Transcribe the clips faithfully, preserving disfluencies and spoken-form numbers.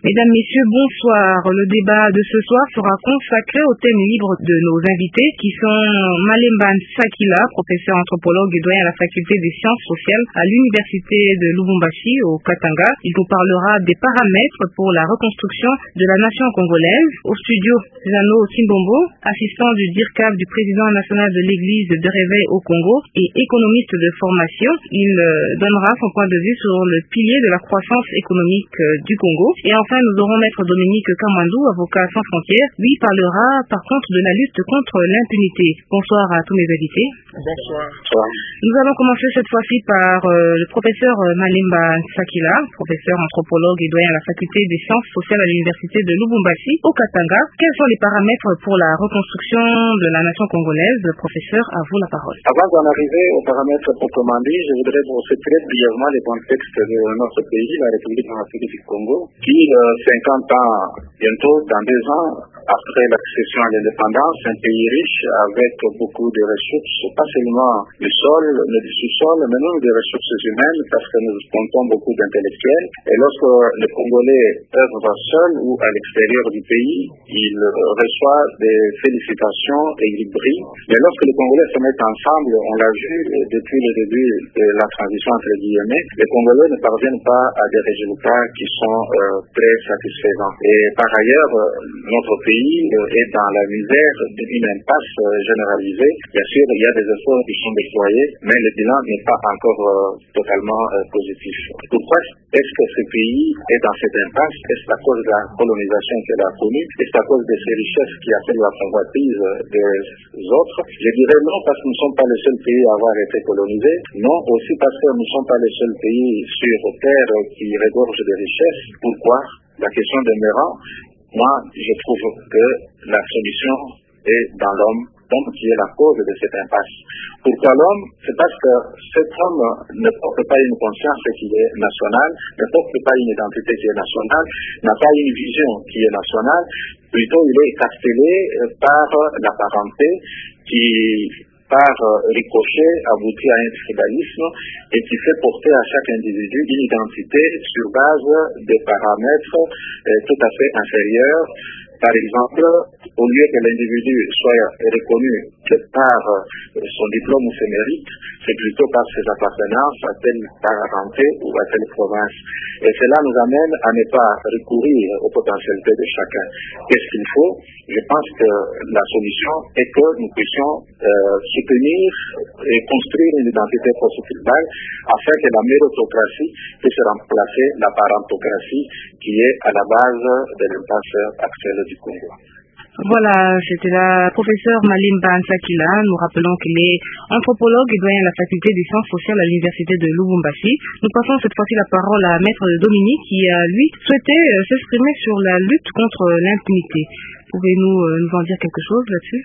Mesdames, Messieurs, bonsoir. Le débat de ce soir sera consacré au thème libre de nos invités qui sont Malemba Nsakila, professeur anthropologue et doyen à la faculté des sciences sociales à l'université de Lubumbashi au Katanga. Il nous parlera des paramètres pour la reconstruction de la nation congolaise. Au studio, Zano Simbombo, assistant du D I R C A V du président national de l'église de réveil au Congo et économiste de formation. Il donnera son point de vue sur le pilier de la croissance économique du Congo. Et enfin, nous aurons maître Dominique Kamandou, avocat sans frontières. Lui parlera par contre de la lutte contre l'impunité. Bonsoir à tous mes invités. Bonsoir. Nous allons commencer cette fois-ci par euh, le professeur Malemba Nsakila, professeur anthropologue et doyen à la faculté des sciences sociales à l'université de Lubumbashi au Katanga. Quels sont les paramètres pour la reconstruction de la nation congolaise? Professeur, à vous la parole. Avant d'en arriver aux paramètres proprement dit, je voudrais brosser très brièvement les contextes de notre pays, la République démocratique du Congo, qui, euh, cinquante ans, bientôt dans deux ans, après l'accession à l'indépendance, un pays riche avec beaucoup de ressources, pas seulement du sol, mais du sous-sol, mais même des ressources humaines, parce que nous comptons beaucoup d'intellectuels. Et lorsque les Congolais œuvrent seuls ou à l'extérieur du pays, ils reçoivent des félicitations et ils brillent. Mais lorsque les Congolais se mettent ensemble, on l'a vu depuis le début de la transition entre guillemets, les Congolais ne parviennent pas à des résultats qui sont euh, très satisfaisants. Et par ailleurs, notre pays est dans la misère d'une impasse généralisée. Bien sûr, il y a des efforts qui sont déployés, mais le bilan n'est pas encore euh, totalement euh, positif. Pourquoi est-ce que ce pays est dans cette impasse? Est-ce à cause de la colonisation qu'elle a connue? Est-ce à cause de ces richesses qui appellent la convoitise des autres? Je dirais non, parce que nous ne sommes pas le seul pays à avoir été colonisé. Non, aussi parce que nous ne sommes pas le seul pays sur terre qui regorge de richesses. Pourquoi? La question demeurant, moi, je trouve que la solution est dans l'homme, donc qui est la cause de cette impasse. Pourquoi l'homme? C'est parce que cet homme ne porte pas une conscience qui est nationale, ne porte pas une identité qui est nationale, n'a pas une vision qui est nationale, plutôt il est castellé par la parenté qui, par ricochet, aboutit à un tribalisme et qui fait porter à chaque individu une identité sur base de paramètres euh, tout à fait inférieurs. Par exemple, au lieu que l'individu soit reconnu que par son diplôme ou ses mérites, c'est plutôt par ses appartenances à telle parenté ou à telle province. Et cela nous amène à ne pas recourir aux potentialités de chacun. Qu'est-ce qu'il faut? Je pense que la solution est que nous puissions euh, soutenir et construire une identité post-tribale afin que la méritocratie puisse remplacer la parentocratie qui est à la base de l'impasse actuelle du Congo. Voilà, c'était la professeure Malemba Nsakila. Nous rappelons qu'il est anthropologue et doyen à la faculté des sciences sociales à l'université de Lubumbashi. Nous passons cette fois-ci la parole à maître Dominique qui a, lui, souhaité euh, s'exprimer sur la lutte contre l'impunité. Pouvez-vous euh, nous en dire quelque chose là-dessus?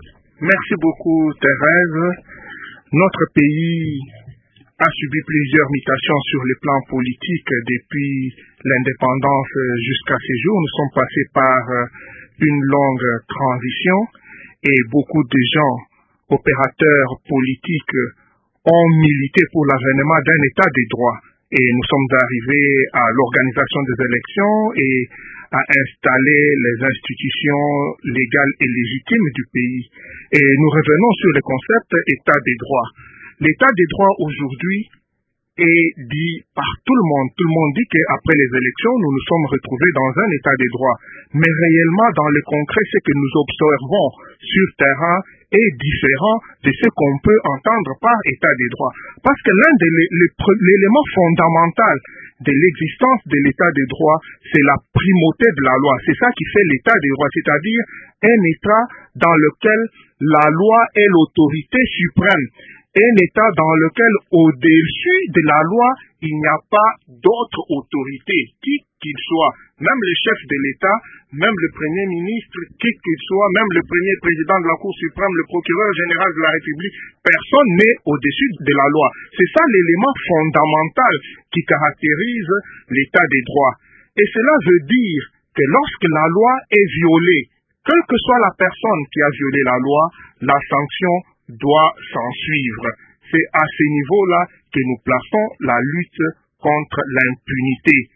Merci beaucoup, Thérèse. Notre pays a subi plusieurs mutations sur le plan politique depuis l'indépendance jusqu'à ces jours. Nous sommes passés par une longue transition et beaucoup de gens, opérateurs politiques, ont milité pour l'avènement d'un état de droit. Et nous sommes arrivés à l'organisation des élections et à installer les institutions légales et légitimes du pays. Et nous revenons sur le concept état de droit. L'état des droits aujourd'hui est dit par tout le monde. Tout le monde dit qu'après les élections, nous nous sommes retrouvés dans un état des droits. Mais réellement, dans le concret, ce que nous observons sur terrain est différent de ce qu'on peut entendre par état des droits. Parce que l'un des l'élément fondamental de l'existence de l'état des droits, c'est la primauté de la loi. C'est ça qui fait l'état des droits, c'est-à-dire un état dans lequel la loi est l'autorité suprême. Un état dans lequel, au-dessus de la loi, il n'y a pas d'autre autorité, qui qu'il soit, même le chef de l'État, même le Premier ministre, qui qu'il soit, même le premier président de la Cour suprême, le procureur général de la République, personne n'est au-dessus de la loi. C'est ça l'élément fondamental qui caractérise l'état des droits. Et cela veut dire que lorsque la loi est violée, quelle que soit la personne qui a violé la loi, la sanction doit s'en suivre. C'est à ce niveau-là que nous plaçons la lutte contre l'impunité.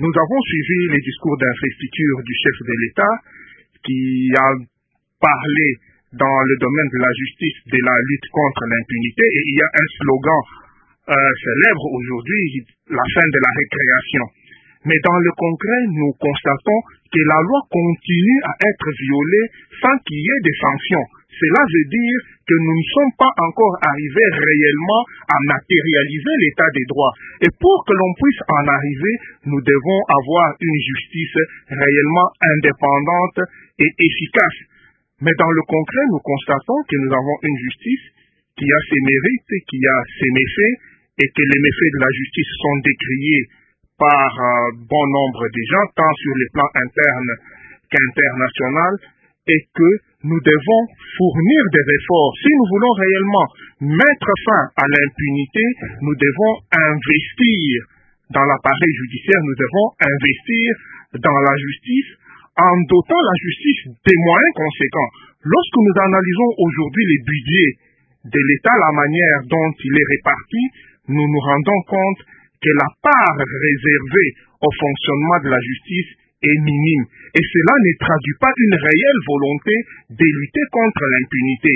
Nous avons suivi les discours d'investiture du chef de l'État qui a parlé dans le domaine de la justice de la lutte contre l'impunité, et il y a un slogan euh, célèbre aujourd'hui, la fin de la récréation. Mais dans le concret, nous constatons que la loi continue à être violée sans qu'il y ait des sanctions. Cela veut dire que nous ne sommes pas encore arrivés réellement à matérialiser l'état des droits. Et pour que l'on puisse en arriver, nous devons avoir une justice réellement indépendante et efficace. Mais dans le concret, nous constatons que nous avons une justice qui a ses mérites, qui a ses méfaits, et que les méfaits de la justice sont décriés par euh, bon nombre de gens, tant sur les plans internes qu'international, et que nous devons fournir des efforts. Si nous voulons réellement mettre fin à l'impunité, nous devons investir dans l'appareil judiciaire, nous devons investir dans la justice, en dotant la justice des moyens conséquents. Lorsque nous analysons aujourd'hui les budgets de l'État, la manière dont il est réparti, nous nous rendons compte que la part réservée au fonctionnement de la justice est minime. Et cela ne traduit pas une réelle volonté de lutter contre l'impunité.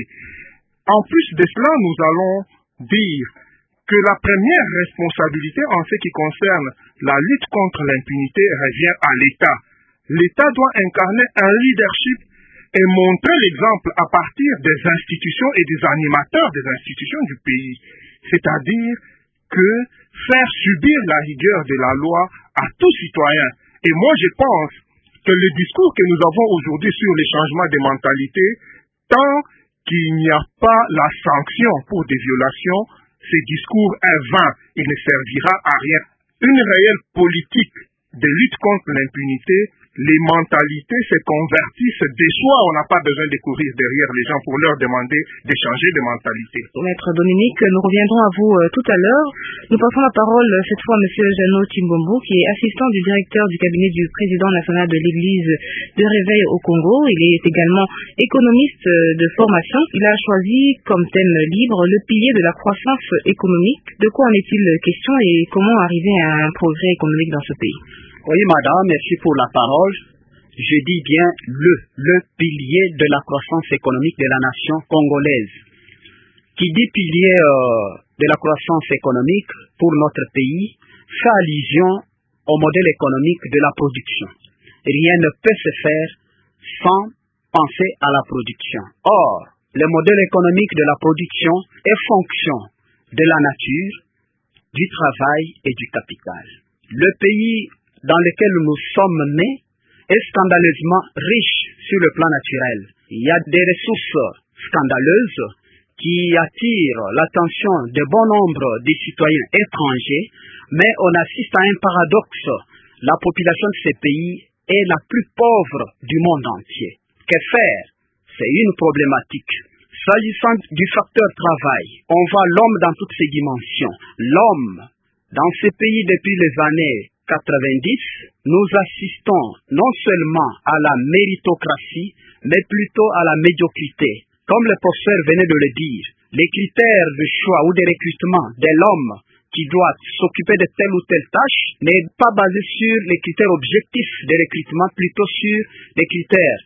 En plus de cela, nous allons dire que la première responsabilité en ce qui concerne la lutte contre l'impunité revient à l'État. L'État doit incarner un leadership et montrer l'exemple à partir des institutions et des animateurs des institutions du pays. C'est-à-dire que faire subir la rigueur de la loi à tout citoyen. Et moi, je pense que le discours que nous avons aujourd'hui sur les changements de mentalité, tant qu'il n'y a pas la sanction pour des violations, ce discours est vain. Il ne servira à rien. Une réelle politique de lutte contre l'impunité, les mentalités se convertissent de soi. On n'a pas besoin de courir derrière les gens pour leur demander de changer de mentalité. Maître Dominique, nous reviendrons à vous euh, tout à l'heure. Nous passons la parole euh, cette fois à M. Jeannot Chimbombo, qui est assistant du directeur du cabinet du président national de l'Église de Réveil au Congo. Il est également économiste euh, de formation. Il a choisi comme thème libre le pilier de la croissance économique. De quoi en est-il question et comment arriver à un progrès économique dans ce pays? Oui, madame, merci pour la parole. Je dis bien le, le pilier de la croissance économique de la nation congolaise. Qui dit pilier euh, de la croissance économique pour notre pays fait allusion au modèle économique de la production. Rien ne peut se faire sans penser à la production. Or, le modèle économique de la production est fonction de la nature, du travail et du capital. Le pays dans lequel nous sommes nés est scandaleusement riche sur le plan naturel. Il y a des ressources scandaleuses qui attirent l'attention de bon nombre de citoyens étrangers, mais on assiste à un paradoxe. La population de ces pays est la plus pauvre du monde entier. Que faire? C'est une problématique. S'agissant du facteur travail, on voit l'homme dans toutes ses dimensions. L'homme, dans ces pays depuis les années quatre-vingt-dix, nous assistons non seulement à la méritocratie, mais plutôt à la médiocrité. Comme le professeur venait de le dire, les critères de choix ou de recrutement de l'homme qui doit s'occuper de telle ou telle tâche n'est pas basé sur les critères objectifs de recrutement, plutôt sur les critères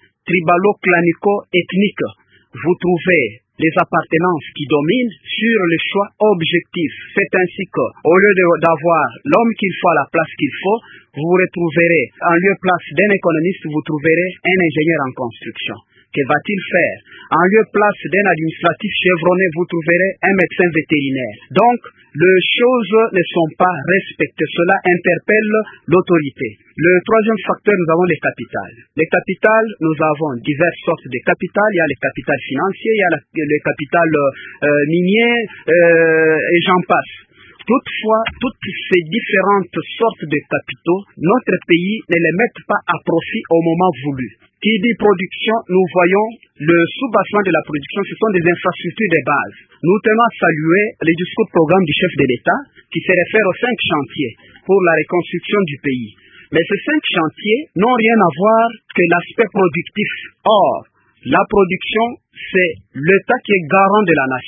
tribalo-clanico-ethniques. Vous trouvez les appartenances qui dominent sur les choix objectifs. C'est ainsi que, au lieu d'avoir l'homme qu'il faut à la place qu'il faut, vous vous retrouverez, en lieu place d'un économiste, vous trouverez un ingénieur en construction. Que va-t-il faire? En lieu place d'un administratif chevronné, vous trouverez un médecin vétérinaire. Donc, les choses ne sont pas respectées. Cela interpelle l'autorité. Le troisième facteur, nous avons les capitales. Les capitales, nous avons diverses sortes de capital. Il y a les capitales financiers, il y a les capitales euh, miniers, euh, et j'en passe. Toutefois, toutes ces différentes sortes de capitaux, notre pays ne les met pas à profit au moment voulu. Qui dit production, nous voyons le sous-bassement de la production, ce sont des infrastructures de base. Nous tenons à saluer les discours programme du chef de l'État qui se réfère aux cinq chantiers pour la reconstruction du pays. Mais ces cinq chantiers n'ont rien à voir que l'aspect productif. Or, la production, c'est l'État qui est garant de la nation,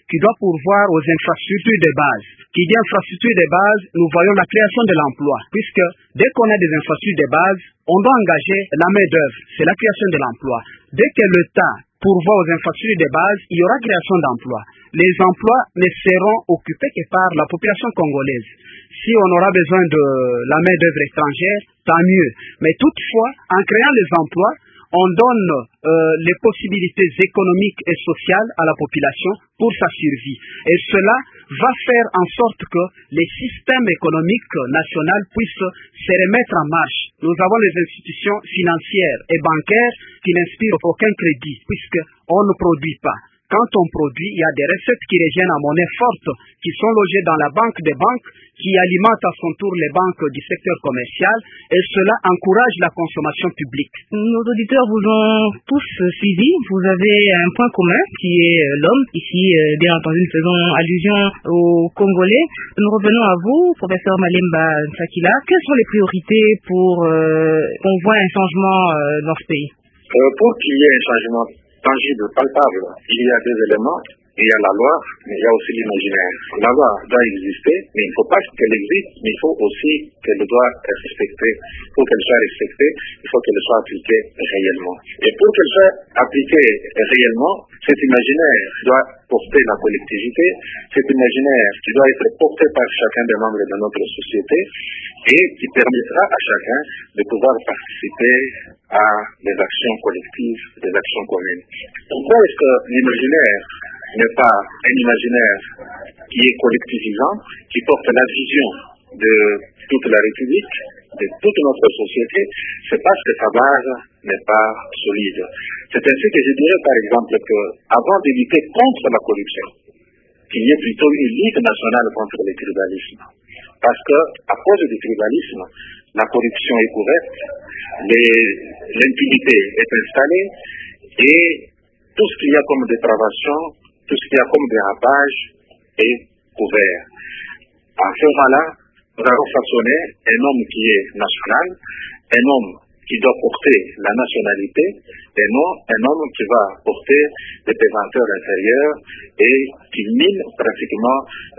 qui doit pourvoir aux infrastructures de base. Qui dit infrastructure de base, nous voyons la création de l'emploi, puisque dès qu'on a des infrastructures de base, on doit engager la main-d'œuvre, c'est la création de l'emploi. Dès que l'État pourvoit aux infrastructures de base, il y aura création d'emplois. Les emplois ne seront occupés que par la population congolaise. Si on aura besoin de la main-d'œuvre étrangère, tant mieux. Mais toutefois, en créant les emplois, on donne euh, les possibilités économiques et sociales à la population pour sa survie. Et cela va faire en sorte que les systèmes économiques nationaux puissent se remettre en marche. Nous avons les institutions financières et bancaires qui n'inspirent aucun crédit puisqu'on ne produit pas. Quand on produit, il y a des recettes qui reviennent à monnaie forte, qui sont logées dans la banque des banques, qui alimentent à son tour les banques du secteur commercial, et cela encourage la consommation publique. Nos auditeurs vous ont tous suivi. Vous avez un point commun qui est l'homme. Ici, bien entendu, nous faisons allusion aux Congolais. Nous revenons à vous, professeur Malemba Nsakila. Quelles sont les priorités pour euh, qu'on voit un changement euh, dans ce pays? euh, Pour qu'il y ait un changement tangible, palpable, il y a deux éléments. Il y a la loi, mais il y a aussi l'imaginaire. La loi doit exister, mais il ne faut pas qu'elle existe, mais il faut aussi qu'elle doit être respectée. Pour qu'elle soit respectée, il faut qu'elle soit appliquée réellement. Et pour qu'elle soit appliquée réellement, cet imaginaire doit porter la collectivité, cet imaginaire qui doit être porté par chacun des membres de notre société et qui permettra à chacun de pouvoir participer à des actions collectives, des actions communes. Pourquoi est-ce que l'imaginaire n'est pas un imaginaire qui est collectivisant, qui porte la vision de toute la République, de toute notre société? C'est parce que sa base n'est pas solide. C'est ainsi que je dirais par exemple qu'avant de lutter contre la corruption, qu'il y ait plutôt une lutte nationale contre le tribalisme. Parce que à cause du tribalisme, la corruption est couverte, l'impunité est installée et tout ce qu'il y a comme dépravation, tout ce qu'il y a comme dérapage est couvert. À ce moment-là, nous avons façonné un homme qui est national, un homme qui doit porter la nationalité, et non un homme qui va porter des pesanteurs intérieurs et qui mine pratiquement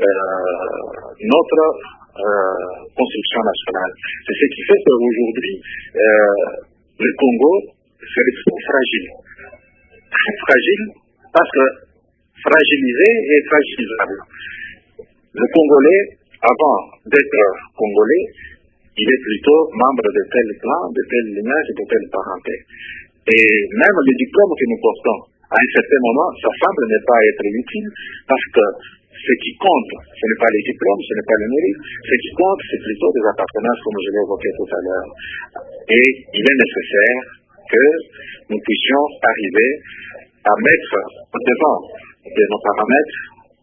euh, notre euh, construction nationale. C'est ce qui fait qu'aujourd'hui, euh, le Congo, c'est l'extrême fragile. Très fragile parce que fragilisé et fragilisable. Le Congolais, avant d'être Congolais, il est plutôt membre de tel clan, de tel lignage, de telle parenté. Et même le diplôme que nous portons, à un certain moment, ça semble ne pas être utile parce que ce qui compte, ce n'est pas les diplômes, ce n'est pas le mérite. Ce qui compte, c'est plutôt des appartenances, comme je l'ai évoqué tout à l'heure. Et il est nécessaire que nous puissions arriver à mettre devant de nos paramètres,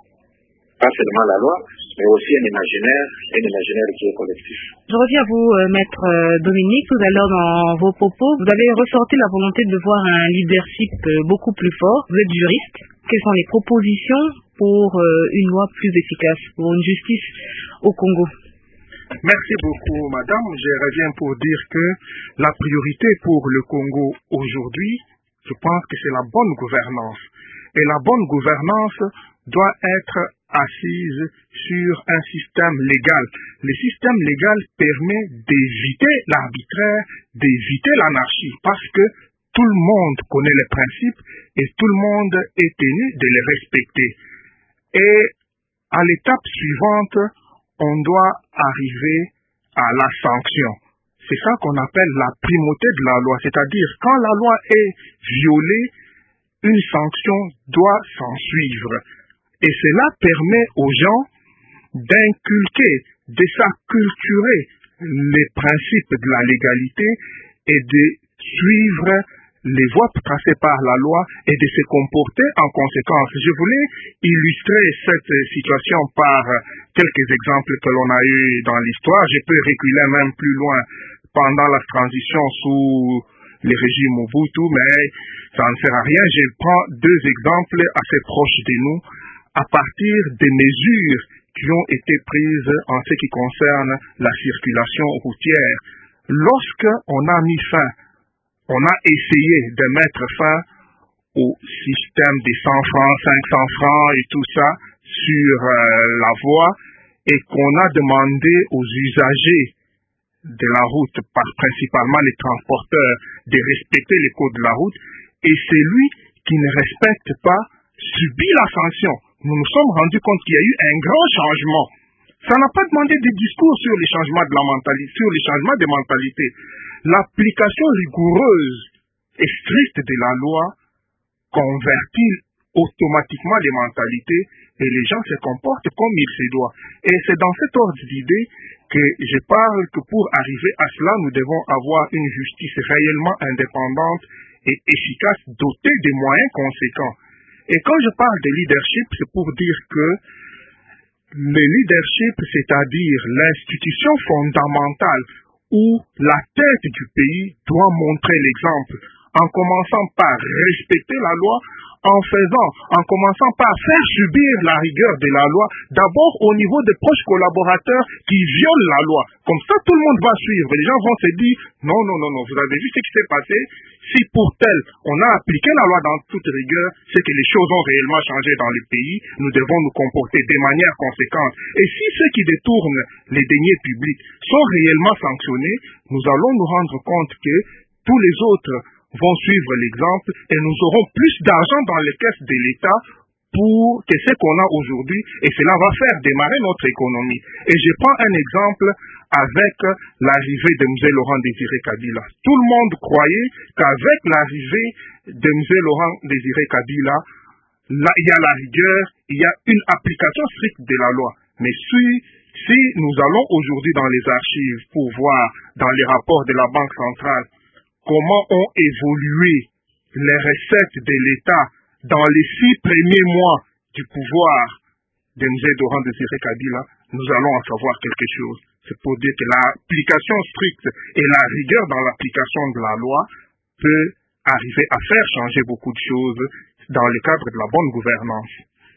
pas seulement la loi, mais aussi un imaginaire, un imaginaire qui est collectif. Je reviens à vous, euh, maître euh, Dominique. Tout à l'heure, dans vos propos, vous avez ressorti la volonté de voir un leadership euh, beaucoup plus fort. Vous êtes juriste. Quelles sont les propositions pour euh, une loi plus efficace, pour une justice au Congo? Merci beaucoup, madame. Je reviens pour dire que la priorité pour le Congo aujourd'hui, je pense que c'est la bonne gouvernance. Et la bonne gouvernance doit être assise sur un système légal. Le système légal permet d'éviter l'arbitraire, d'éviter l'anarchie, parce que tout le monde connaît les principes et tout le monde est tenu de les respecter. Et à l'étape suivante, on doit arriver à la sanction. C'est ça qu'on appelle la primauté de la loi, c'est-à-dire quand la loi est violée, une sanction doit s'en suivre. Et cela permet aux gens d'inculquer, de s'acculturer les principes de la légalité et de suivre les voies tracées par la loi et de se comporter en conséquence. Je voulais illustrer cette situation par quelques exemples que l'on a eus dans l'histoire. Je peux reculer même plus loin pendant la transition sous le régime Mobutu, mais ça ne sert à rien. Je prends deux exemples assez proches de nous à partir des mesures qui ont été prises en ce qui concerne la circulation routière. Lorsque on a mis fin, on a essayé de mettre fin au système des cent francs, cinq cents francs et tout ça sur euh, la voie, et qu'on a demandé aux usagers de la route, par principalement les transporteurs, de respecter les codes de la route, et celui qui ne respecte pas subit la sanction. Nous nous sommes rendus compte qu'il y a eu un grand changement. Ça n'a pas demandé des discours sur les changements de la mentalité, sur les changements de mentalité. L'application rigoureuse et stricte de la loi convertit automatiquement les mentalités et les gens se comportent comme il se doit. Et c'est dans cet ordre d'idée que je parle que pour arriver à cela, nous devons avoir une justice réellement indépendante et efficace, dotée de moyens conséquents. Et quand je parle de leadership, c'est pour dire que le leadership, c'est-à-dire l'institution fondamentale où la tête du pays doit montrer l'exemple, en commençant par respecter la loi, en faisant, en commençant par faire subir la rigueur de la loi, d'abord au niveau des proches collaborateurs qui violent la loi. Comme ça, tout le monde va suivre. Les gens vont se dire, non, non, non, non, vous avez vu ce qui s'est passé. Si pour tel, on a appliqué la loi dans toute rigueur, c'est que les choses ont réellement changé dans le pays, nous devons nous comporter de manière conséquente. Et si ceux qui détournent les deniers publics sont réellement sanctionnés, nous allons nous rendre compte que tous les autres vont suivre l'exemple et nous aurons plus d'argent dans les caisses de l'État pour que ce qu'on a aujourd'hui, et cela va faire démarrer notre économie. Et je prends un exemple avec l'arrivée de M. Laurent Désiré Kabila. Tout le monde croyait qu'avec l'arrivée de M. Laurent Désiré Kabila, là, il y a la rigueur, il y a une application stricte de la loi. Mais si, si nous allons aujourd'hui dans les archives pour voir dans les rapports de la Banque centrale comment ont évolué les recettes de l'État dans les six premiers mois du pouvoir de M. Laurent Désiré Kabila, nous allons en savoir quelque chose. C'est pour dire que l'application stricte et la rigueur dans l'application de la loi peut arriver à faire changer beaucoup de choses dans le cadre de la bonne gouvernance.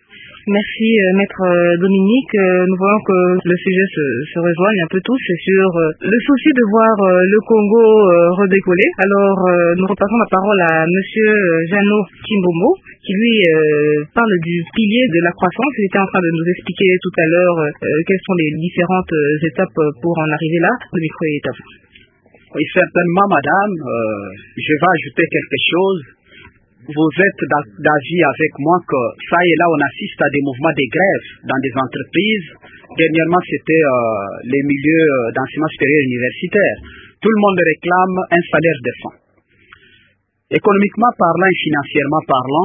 Merci, euh, Maître Dominique. Euh, nous voyons que le sujet se, se rejoigne un peu tous, c'est sur euh, le souci de voir euh, le Congo euh, redécoller. Alors, euh, nous repassons la parole à Monsieur Jeannot Kimbomo, qui lui euh, parle du pilier de la croissance. Il était en train de nous expliquer tout à l'heure euh, quelles sont les différentes euh, étapes pour en arriver là. Le micro est à vous. Oui, certainement, madame. Euh, je vais ajouter quelque chose. Vous êtes d'avis avec moi que ça et là, on assiste à des mouvements de grève dans des entreprises. Dernièrement, c'était euh, les milieux d'enseignement supérieur universitaire. Tout le monde réclame un salaire décent. Économiquement parlant et financièrement parlant,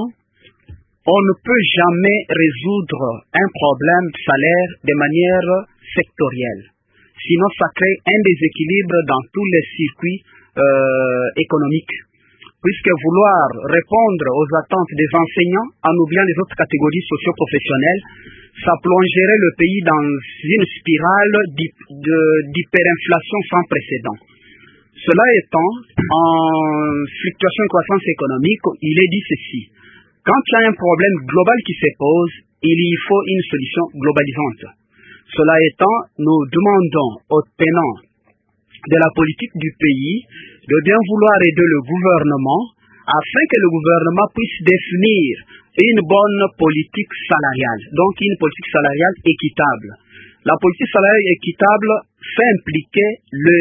on ne peut jamais résoudre un problème de salaire de manière sectorielle. Sinon, ça crée un déséquilibre dans tous les circuits euh, économiques. Puisque vouloir répondre aux attentes des enseignants en oubliant les autres catégories socio-professionnelles, ça plongerait le pays dans une spirale d'hyperinflation sans précédent. Cela étant, en fluctuation de croissance économique, il est dit ceci. Quand il y a un problème global qui se pose, il y faut une solution globalisante. Cela étant, nous demandons aux tenants de la politique du pays de bien vouloir aider le gouvernement afin que le gouvernement puisse définir une bonne politique salariale, donc une politique salariale équitable. La politique salariale équitable fait impliquer les,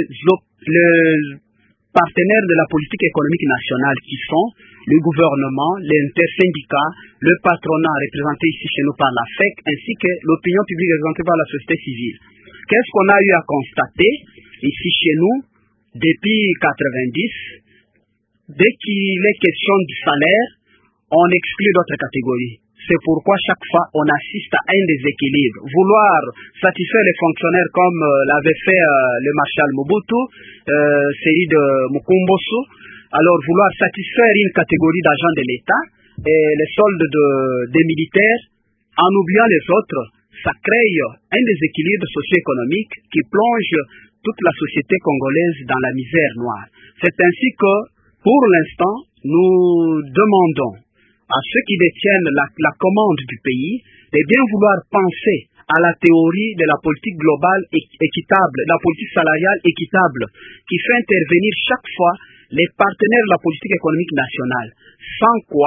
les partenaires de la politique économique nationale qui sont le gouvernement, l'intersyndicat, le patronat représenté ici chez nous par la F E C, ainsi que l'opinion publique représentée par la société civile. Qu'est-ce qu'on a eu à constater ici chez nous depuis quatre-vingt-dix? Dès qu'il est question du salaire, on exclut d'autres catégories. C'est pourquoi chaque fois on assiste à un déséquilibre. Vouloir satisfaire les fonctionnaires comme euh, l'avait fait euh, le maréchal Mobutu, euh, celui de Mukumboso, alors vouloir satisfaire une catégorie d'agents de l'État et les soldes de, des militaires en oubliant les autres, ça crée un déséquilibre socio-économique qui plonge toute la société congolaise dans la misère noire. C'est ainsi que, pour l'instant, nous demandons à ceux qui détiennent la, la commande du pays de bien vouloir penser à la théorie de la politique globale équitable, la politique salariale équitable, qui fait intervenir chaque fois les partenaires de la politique économique nationale. Sans quoi,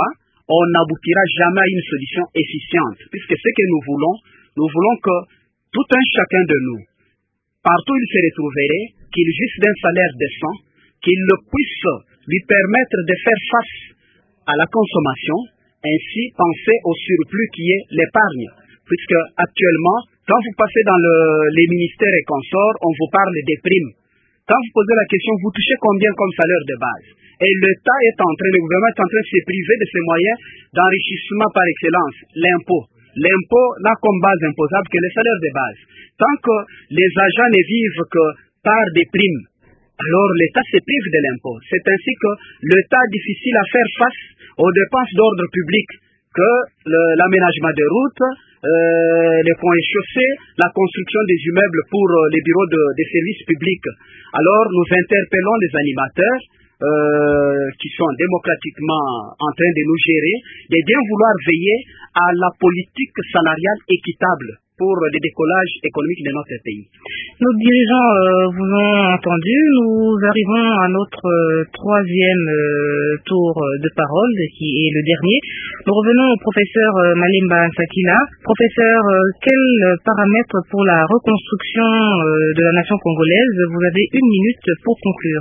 on n'aboutira jamais à une solution efficiente, puisque ce que nous voulons, nous voulons que tout un chacun de nous, partout où il se retrouverait, qu'il jouisse d'un salaire décent, qu'il puisse lui permettre de faire face à la consommation, ainsi penser au surplus qui est l'épargne, puisque actuellement, quand vous passez dans le, les ministères et consorts, on vous parle des primes. Quand vous posez la question, vous touchez combien comme salaire de base? Et l'État est en train, le gouvernement est en train de se priver de ses moyens d'enrichissement par excellence, l'impôt. L'impôt n'a comme base imposable que les salaires de base. Tant que les agents ne vivent que par des primes, alors l'État se prive de l'impôt. C'est ainsi que l'État est difficile à faire face aux dépenses d'ordre public, que l'aménagement des routes, euh, les ponts et chaussées, la construction des immeubles pour euh, les bureaux de, des services publics. Alors nous interpellons les animateurs euh, qui sont démocratiquement en train de nous gérer, de bien vouloir veiller à la politique salariale équitable pour le décollage économique de notre pays. Nos dirigeants euh, vous ont entendu. Nous arrivons à notre euh, troisième euh, tour de parole, qui est le dernier. Nous revenons au professeur euh, Malemba Nsakila. Professeur, euh, quels paramètres pour la reconstruction euh, de la nation congolaise? Vous avez une minute pour conclure.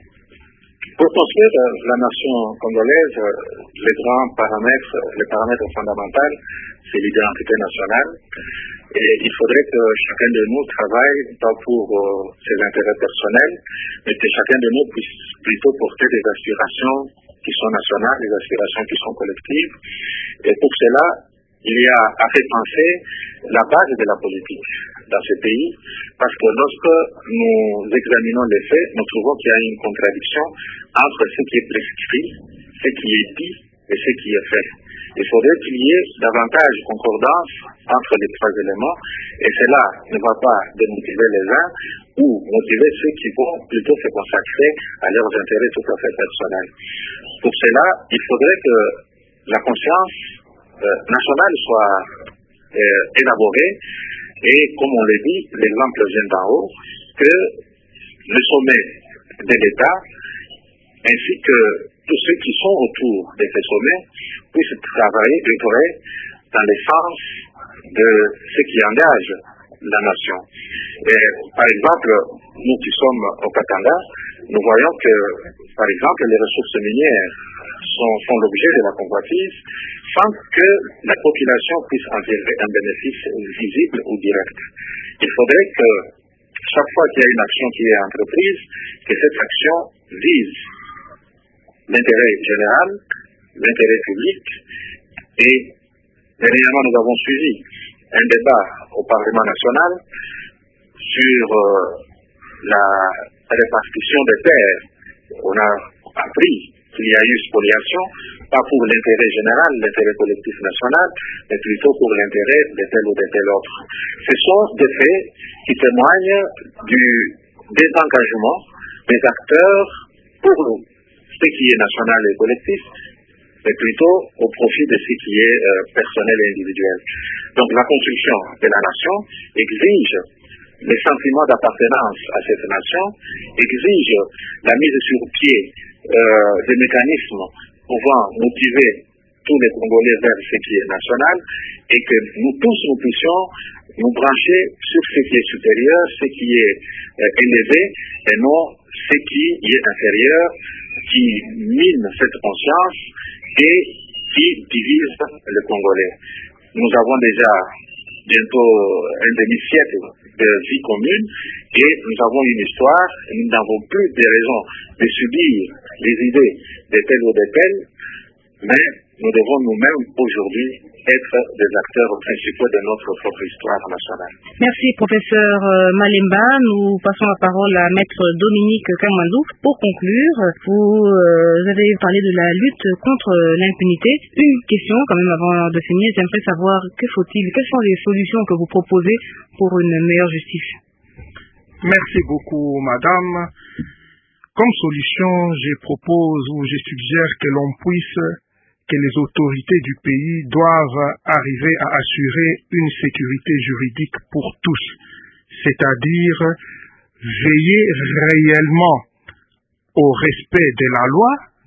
Pour construire la nation congolaise, les grands paramètres, les paramètres fondamentaux, c'est l'identité nationale. Et il faudrait que chacun de nous travaille pas pour euh, ses intérêts personnels, mais que chacun de nous puisse plutôt porter des aspirations qui sont nationales, des aspirations qui sont collectives. Et pour cela, il y a à repenser la base de la politique dans ce pays, parce que lorsque nous examinons les faits, nous trouvons qu'il y a une contradiction entre ce qui est prescrit, ce qui est dit et ce qui est fait. Il faudrait qu'il y ait davantage de concordance entre les trois éléments, et cela ne va pas démotiver les uns ou motiver ceux qui vont plutôt se consacrer à leurs intérêts tout à fait personnels. Pour cela, il faudrait que la conscience euh, nationale soit euh, élaborée, et comme on le dit, l'exemple vient d'en haut, que le sommet de l'État ainsi que tous ceux qui sont autour de ces sommets puissent travailler, œuvrer dans le sens de ce qui engage la nation. Et, par exemple, nous qui sommes au Katanga, nous voyons que, par exemple, les ressources minières sont, font l'objet de la convoitise sans que la population puisse en tirer un bénéfice visible ou direct. Il faudrait que chaque fois qu'il y a une action qui est entreprise, que cette action vise l'intérêt général, l'intérêt public, et dernièrement nous avons suivi un débat au Parlement national sur euh, la répartition des terres. On a appris qu'il y a eu spoliation, pas pour l'intérêt général, l'intérêt collectif national, mais plutôt pour l'intérêt de tel ou de tel autre. Ce sont des faits qui témoignent du désengagement des acteurs pour nous, ce qui est national et collectif, mais plutôt au profit de ce qui est euh, personnel et individuel. Donc la construction de la nation exige le sentiment d'appartenance à cette nation, exige la mise sur pied euh, des mécanismes pouvant motiver tous les Congolais vers ce qui est national, et que nous tous nous puissions nous brancher sur ce qui est supérieur, ce qui est euh, élevé, et non ce qui est inférieur, qui mine cette conscience et qui divise le Congolais. Nous avons déjà bientôt un demi-siècle de vie commune et nous avons une histoire, et nous n'avons plus de raison de subir les idées de tel ou de tel, mais nous devons nous-mêmes aujourd'hui être des acteurs principaux de notre propre histoire nationale. Merci professeur Malemba. Nous passons la parole à maître Dominique Kamandou. Pour conclure, vous euh, avez parlé de la lutte contre l'impunité. Une question quand même avant de finir, j'aimerais savoir que faut-il, quelles sont les solutions que vous proposez pour une meilleure justice? Merci beaucoup madame. Comme solution, je propose ou je suggère que l'on puisse que les autorités du pays doivent arriver à assurer une sécurité juridique pour tous, c'est-à-dire veiller réellement au respect de la loi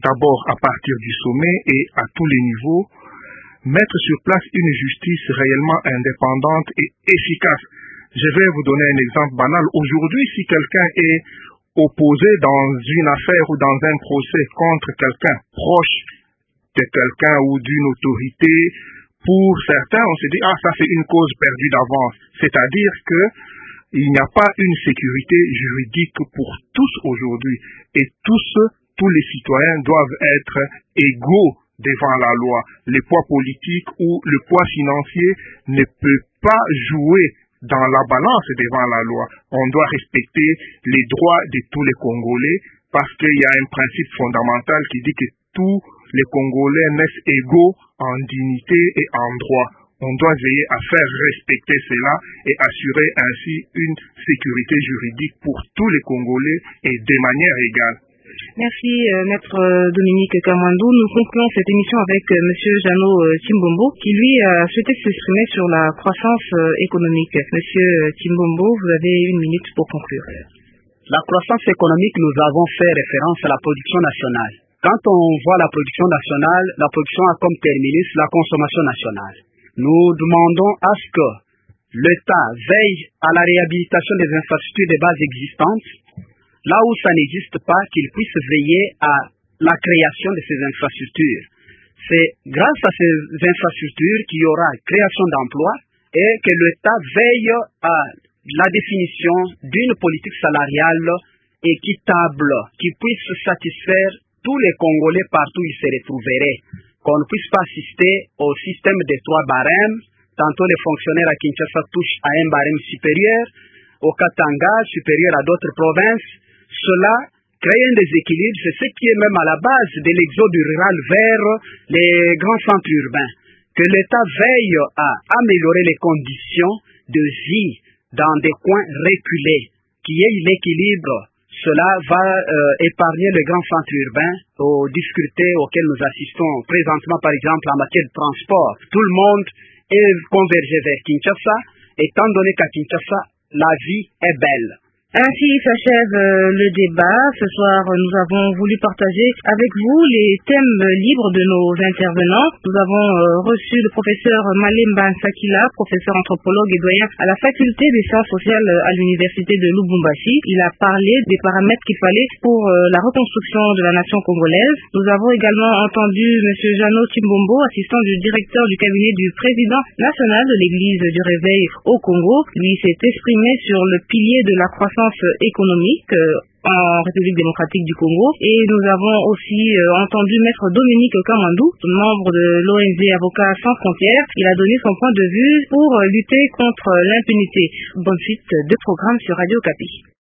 d'abord à partir du sommet et à tous les niveaux, mettre sur place une justice réellement indépendante et efficace. Je vais vous donner un exemple banal. Aujourd'hui, si quelqu'un est opposé dans une affaire ou dans un procès contre quelqu'un proche de quelqu'un ou d'une autorité, pour certains, on se dit, ah, ça c'est une cause perdue d'avance. C'est-à-dire que il n'y a pas une sécurité juridique pour tous aujourd'hui. Et tous, tous les citoyens doivent être égaux devant la loi. Le poids politique ou le poids financier ne peut pas jouer dans la balance devant la loi. On doit respecter les droits de tous les Congolais parce qu'il y a un principe fondamental qui dit que tous les Congolais naissent égaux en dignité et en droit. On doit veiller à faire respecter cela et assurer ainsi une sécurité juridique pour tous les Congolais et de manière égale. Merci, euh, Maître Dominique Kamwandou. Nous concluons cette émission avec euh, Monsieur Jano euh, Chimbombo, qui lui a souhaité s'exprimer sur la croissance euh, économique. Monsieur Chimbombo, vous avez une minute pour conclure. La croissance économique, nous avons fait référence à la production nationale. Quand on voit la production nationale, la production a comme terminus la consommation nationale. Nous demandons à ce que l'État veille à la réhabilitation des infrastructures de base existantes. Là où ça n'existe pas, qu'il puisse veiller à la création de ces infrastructures. C'est grâce à ces infrastructures qu'il y aura création d'emplois et que l'État veille à la définition d'une politique salariale équitable qui puisse satisfaire tous les Congolais partout où ils se retrouveraient. Qu'on ne puisse pas assister au système des trois barèmes. Tantôt les fonctionnaires à Kinshasa touchent à un barème supérieur, au Katanga supérieur à d'autres provinces. Cela crée un déséquilibre, c'est ce qui est même à la base de l'exode rural vers les grands centres urbains. Que l'État veille à améliorer les conditions de vie dans des coins reculés, qu'il y ait l'équilibre. Cela va euh, épargner les grands centres urbains aux difficultés auxquelles nous assistons présentement, par exemple en matière de transport. Tout le monde est convergé vers Kinshasa, étant donné qu'à Kinshasa, la vie est belle. Ainsi s'achève euh, le débat. Ce soir, nous avons voulu partager avec vous les thèmes libres de nos intervenants. Nous avons euh, reçu le professeur Malemba Nsakila, professeur anthropologue et doyen à la faculté des sciences sociales à l'université de Lubumbashi. Il a parlé des paramètres qu'il fallait pour euh, la reconstruction de la nation congolaise. Nous avons également entendu M. Jano Chimbombo, assistant du directeur du cabinet du président national de l'Église du Réveil au Congo. Lui s'est exprimé sur le pilier de la croissance économique euh, en République démocratique du Congo. Et nous avons aussi euh, entendu Maître Dominique Kamwandou, membre de l'O N G Avocats sans frontières. Il a donné son point de vue pour euh, lutter contre l'impunité. Bonne suite de programme sur Radio Okapi.